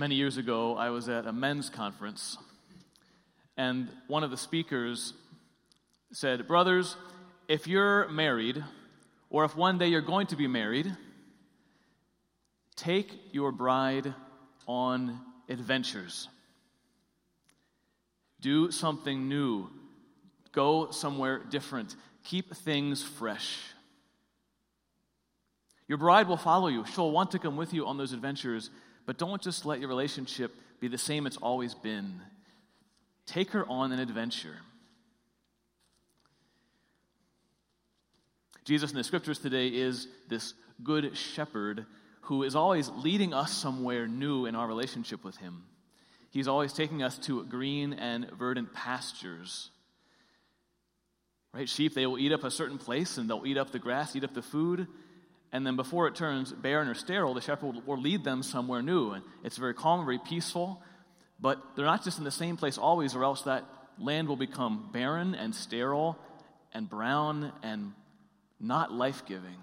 Many years ago, I was at a men's conference, and one of the speakers said, "Brothers, if you're married, or if one day you're going to be married, take your bride on adventures. Do something new. Go somewhere different. Keep things fresh. Your bride will follow you. She'll want to come with you on those adventures, but don't just let your relationship be the same it's always been. Take her on an adventure." Jesus in the scriptures today is this good shepherd who is always leading us somewhere new in our relationship with him. He's always taking us to green and verdant pastures. Right? Sheep, they will eat up a certain place, and they'll eat up the grass, eat up the food, and then before it turns barren or sterile, the shepherd will lead them somewhere new. And it's very calm, very peaceful, but they're not just in the same place always, or else that land will become barren and sterile and brown and not life-giving.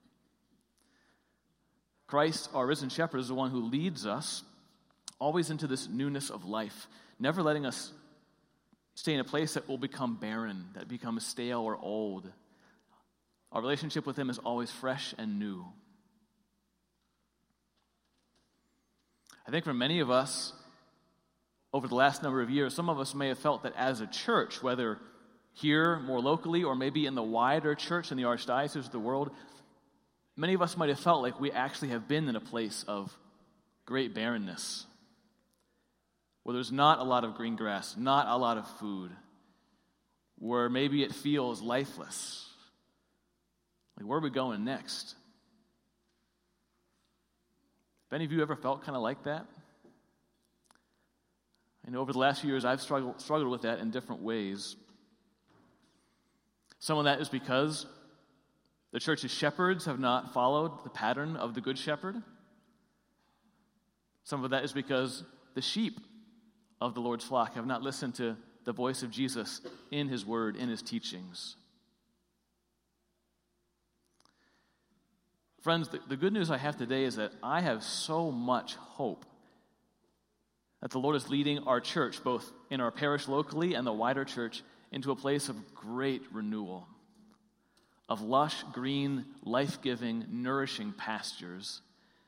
Christ, our risen shepherd, is the one who leads us always into this newness of life, never letting us stay in a place that will become barren, that becomes stale or old. Our relationship with him is always fresh and new. I think for many of us, over the last number of years, some of us may have felt that as a church, whether here more locally or maybe in the wider church in the archdiocese of the world, many of us might have felt like we actually have been in a place of great barrenness, where there's not a lot of green grass, not a lot of food, where maybe it feels lifeless. Like, where are we going next? Have any of you ever felt kind of like that? I know over the last few years I've struggled with that in different ways. Some of that is because the church's shepherds have not followed the pattern of the Good Shepherd. Some of that is because the sheep of the Lord's flock have not listened to the voice of Jesus in his word, in his teachings. Friends, the good news I have today is that I have so much hope that the Lord is leading our church, both in our parish locally and the wider church, into a place of great renewal, of lush, green, life-giving, nourishing pastures.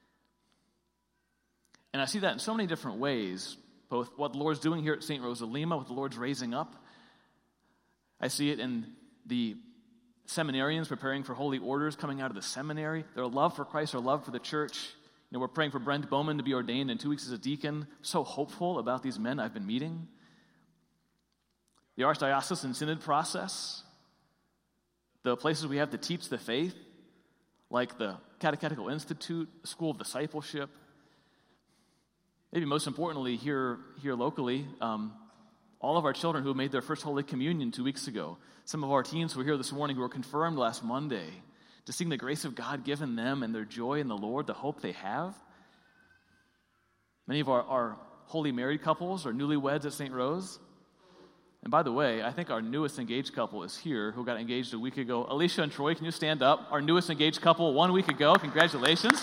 And I see that in so many different ways, both what the Lord's doing here at St. Rose of Lima, what the Lord's raising up. I see it in the seminarians preparing for holy orders coming out of the seminary, their love for Christ, their love for the church. You know, we're praying for Brent Bowman to be ordained in 2 weeks as a deacon. So hopeful about these men I've been meeting. The Archdiocesan Synod process, the places we have to teach the faith, like the Catechetical Institute, School of Discipleship. Maybe most importantly, here locally, all of our children who made their first Holy Communion 2 weeks ago. Some of our teens who were here this morning who were confirmed last Monday, to seeing the grace of God given them and their joy in the Lord, the hope they have. Many of our holy married couples are newlyweds at St. Rose. And by the way, I think our newest engaged couple is here, who got engaged a week ago. Alicia and Troy, can you stand up? Our newest engaged couple 1 week ago. Congratulations.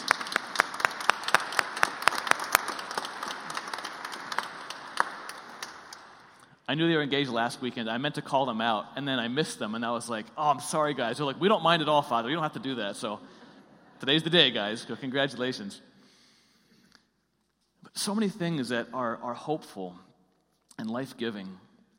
I knew they were engaged last weekend. I meant to call them out, and then I missed them, and I was like, "Oh, I'm sorry, guys." They're like, "We don't mind at all, Father. You don't have to do that." So today's the day, guys. So congratulations. But so many things that are hopeful and life-giving.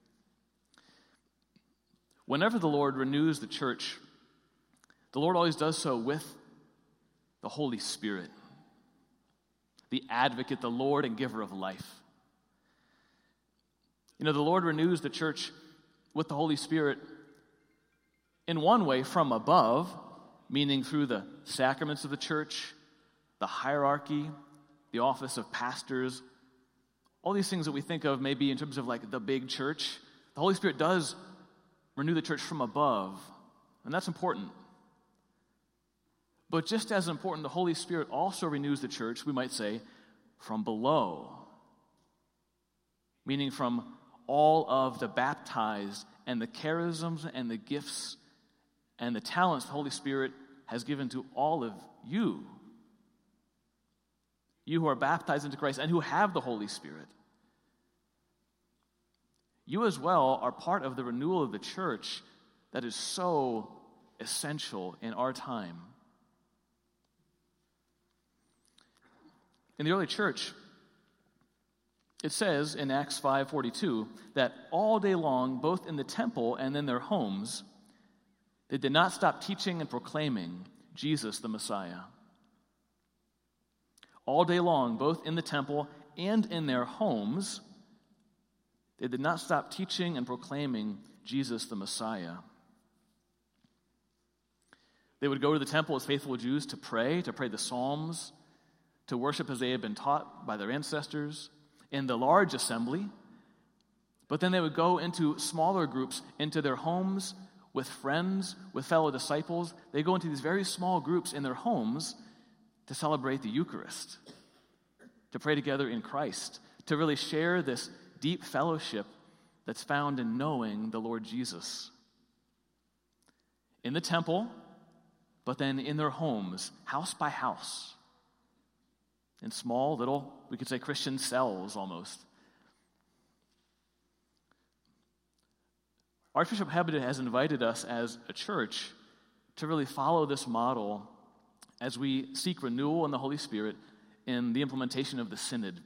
Whenever the Lord renews the church, the Lord always does so with the Holy Spirit, the advocate, the Lord and giver of life. You know, the Lord renews the church with the Holy Spirit in one way from above, meaning through the sacraments of the church, the hierarchy, the office of pastors, all these things that we think of maybe in terms of like the big church. The Holy Spirit does renew the church from above, and that's important. But just as important, the Holy Spirit also renews the church, we might say, from below, meaning from all of the baptized and the charisms and the gifts and the talents the Holy Spirit has given to all of you. you who are baptized into Christ and who have the Holy Spirit. You as well are part of the renewal of the church that is so essential in our time. In the early church, it says in Acts 5:42 that all day long, both in the temple and in their homes, they did not stop teaching and proclaiming Jesus the Messiah. All day long, both in the temple and in their homes, they did not stop teaching and proclaiming Jesus the Messiah. They would go to the temple as faithful Jews to pray the Psalms, to worship as they had been taught by their ancestors in the large assembly. But then they would go into smaller groups, into their homes, with friends, with fellow disciples. They go into these very small groups in their homes to celebrate the Eucharist, to pray together in Christ, to really share this deep fellowship that's found in knowing the Lord Jesus. In the temple, but then in their homes, house by house, in small little, we could say Christian cells almost. Archbishop Hebda has invited us as a church to really follow this model as we seek renewal in the Holy Spirit in the implementation of the Synod.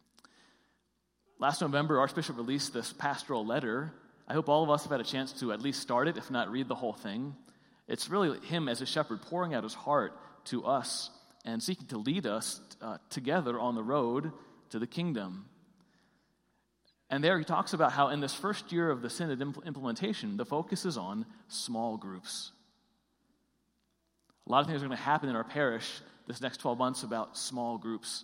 Last November, Archbishop released this pastoral letter. I hope all of us have had a chance to at least start it, if not read the whole thing. It's really him as a shepherd pouring out his heart to us and seeking to lead us together on the road to the kingdom. And there he talks about how in this first year of the Synod implementation, the focus is on small groups. A lot of things are going to happen in our parish this next 12 months about small groups.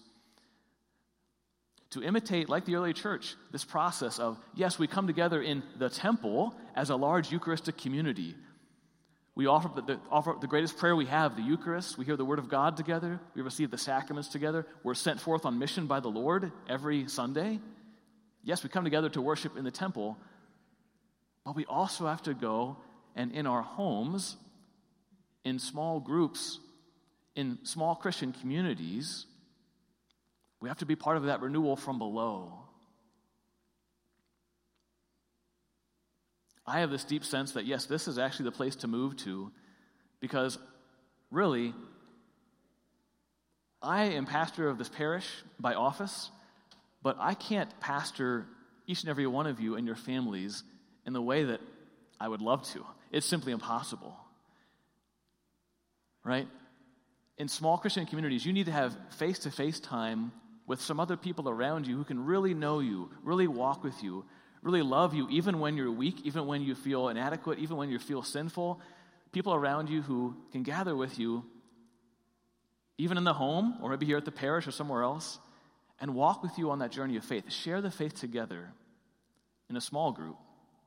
To imitate, like the early church, this process of, yes, we come together in the temple as a large Eucharistic community. We offer the greatest prayer we have, the Eucharist. We hear the Word of God together. We receive the sacraments together. We're sent forth on mission by the Lord every Sunday. Yes, we come together to worship in the temple, but we also have to go and in our homes, in small groups, in small Christian communities, we have to be part of that renewal from below. I have this deep sense that, yes, this is actually the place to move to, because really, I am pastor of this parish by office, but I can't pastor each and every one of you and your families in the way that I would love to. It's simply impossible. Right? In small Christian communities, you need to have face-to-face time with some other people around you who can really know you, really walk with you, really love you, even when you're weak, even when you feel inadequate, even when you feel sinful. People around you who can gather with you, even in the home, or maybe here at the parish or somewhere else, and walk with you on that journey of faith. Share the faith together in a small group.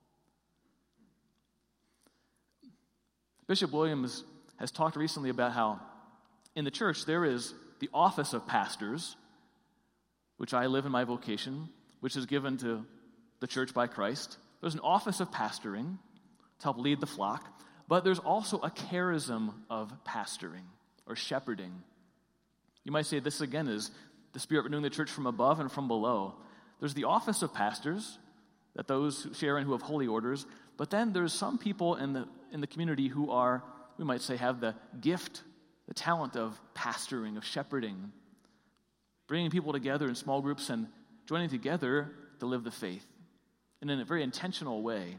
Bishop Williams has talked recently about how in the church there is the office of pastors, which I live in my vocation, which is given to the church by Christ. There's an office of pastoring to help lead the flock, but there's also a charism of pastoring or shepherding. You might say this again is the Spirit renewing the church from above and from below. There's the office of pastors, that those who share in who have holy orders, but then there's some people in the community who are, we might say, have the gift, the talent of pastoring, of shepherding, bringing people together in small groups and joining together to live the faith in a very intentional way.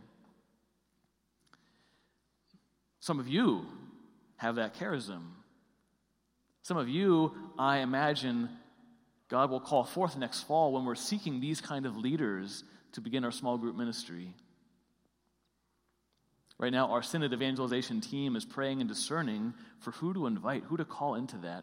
Some of you have that charism. Some of you, I imagine, God will call forth next fall when we're seeking these kind of leaders to begin our small group ministry. Right now, our Synod evangelization team is praying and discerning for who to invite, who to call into that.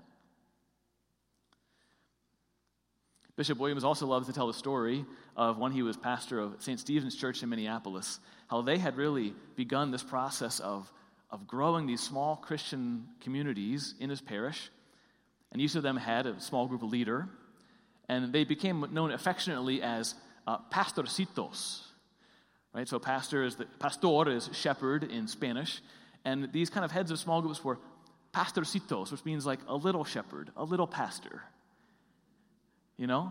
Bishop Williams also loves to tell the story of when he was pastor of St. Stephen's Church in Minneapolis, how they had really begun this process of growing these small Christian communities in his parish, and each of them had a small group leader, and they became known affectionately as pastorcitos. Right? So pastor is shepherd in Spanish, and these kind of heads of small groups were pastorcitos, which means like a little shepherd, a little pastor. you know?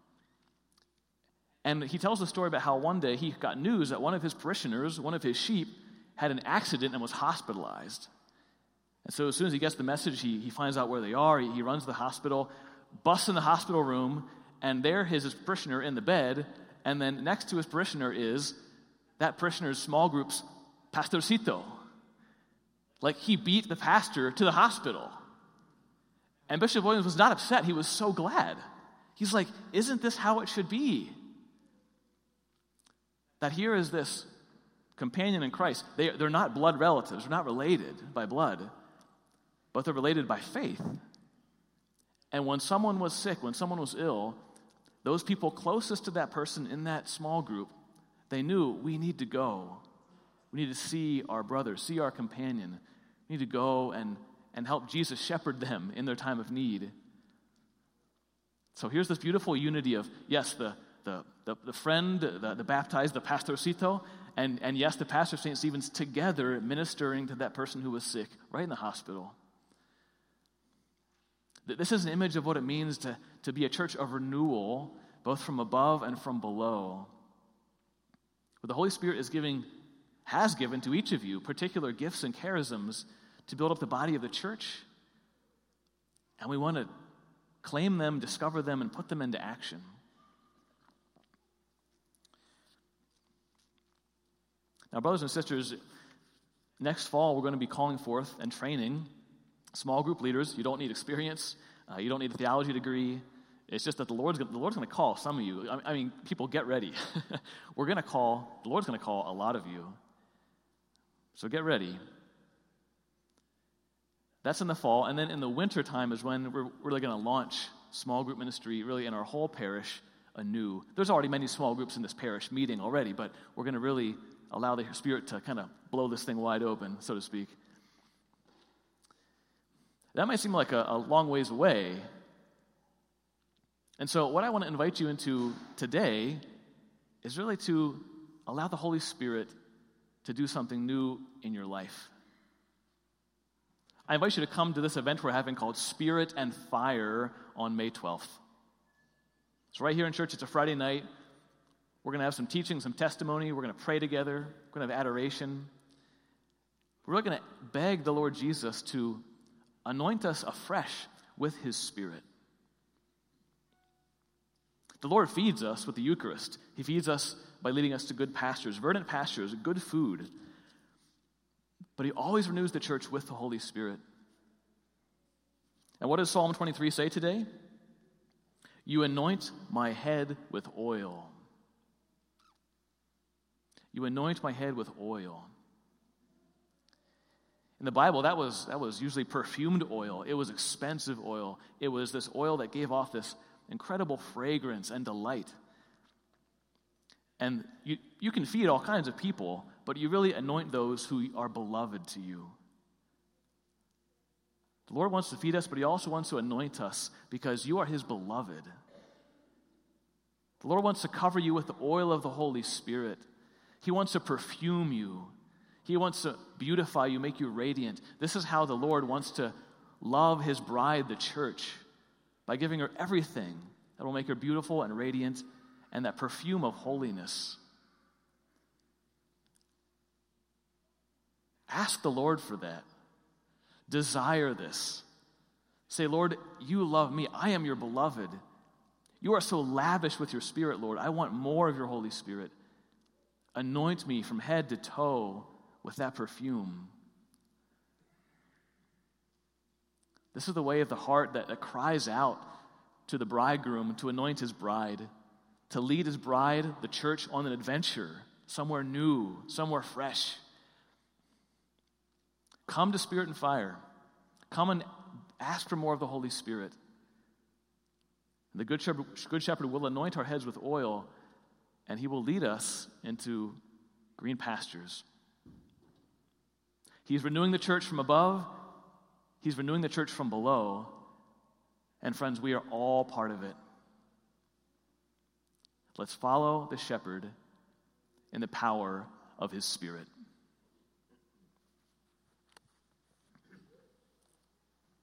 And he tells the story about how one day he got news that one of his parishioners, one of his sheep, had an accident and was hospitalized. And so as soon as he gets the message, he finds out where they are. He runs to the hospital, busts in the hospital room, and there is his parishioner in the bed, and then next to his parishioner is that parishioner's small group's pastorcito. Like, he beat the pastor to the hospital. And Bishop Williams was not upset. He was so glad. He's like, isn't this how it should be? That here is this companion in Christ. They're not blood relatives. They're not related by blood, but they're related by faith. And when someone was sick, when someone was ill, those people closest to that person in that small group, they knew, we need to go. We need to see our brother, see our companion. We need to go and help Jesus shepherd them in their time of need. So here's this beautiful unity of, yes, the friend, the baptized, the pastorcito, and yes, the pastor of St. Stephen's together ministering to that person who was sick right in the hospital. This is an image of what it means to be a church of renewal, both from above and from below. But the Holy Spirit has given to each of you particular gifts and charisms to build up the body of the church. And we want to claim them, discover them, and put them into action. Now, brothers and sisters, next fall we're going to be calling forth and training small group leaders. You don't need experience. You don't need a theology degree. It's just that the Lord's going to call some of you. I mean, people, get ready. The Lord's going to call a lot of you. So get ready. That's in the fall. And then in the winter time is when we're really going to launch small group ministry really in our whole parish anew. There's already many small groups in this parish meeting already, but we're going to really allow the Spirit to kind of blow this thing wide open, so to speak. That might seem like a long ways away. And so what I want to invite you into today is really to allow the Holy Spirit to do something new in your life. I invite you to come to this event we're having called Spirit and Fire on May 12th. It's right here in church. It's a Friday night. We're going to have some teaching, some testimony. We're going to pray together. We're going to have adoration. We're really going to beg the Lord Jesus to anoint us afresh with His Spirit. The Lord feeds us with the Eucharist. He feeds us by leading us to good pastures, verdant pastures, good food. But He always renews the church with the Holy Spirit. And what does Psalm 23 say today? You anoint my head with oil. You anoint my head with oil. In the Bible, that was usually perfumed oil. It was expensive oil. It was this oil that gave off this incredible fragrance and delight. And you can feed all kinds of people, but you really anoint those who are beloved to you. The Lord wants to feed us, but He also wants to anoint us because you are His beloved. The Lord wants to cover you with the oil of the Holy Spirit. He wants to perfume you. He wants to beautify you, make you radiant. This is how the Lord wants to love His bride, the church, by giving her everything that will make her beautiful and radiant and that perfume of holiness. Ask the Lord for that. Desire this. Say, Lord, you love me. I am your beloved. You are so lavish with your Spirit, Lord. I want more of your Holy Spirit. Anoint me from head to toe with that perfume. This is the way of the heart that cries out to the bridegroom to anoint his bride, to lead his bride, the church, on an adventure, somewhere new, somewhere fresh. Come to Spirit and Fire. Come and ask for more of the Holy Spirit. The Good Shepherd will anoint our heads with oil, and He will lead us into green pastures. He's renewing the church from above. He's renewing the church from below. And friends, we are all part of it. Let's follow the shepherd in the power of His Spirit.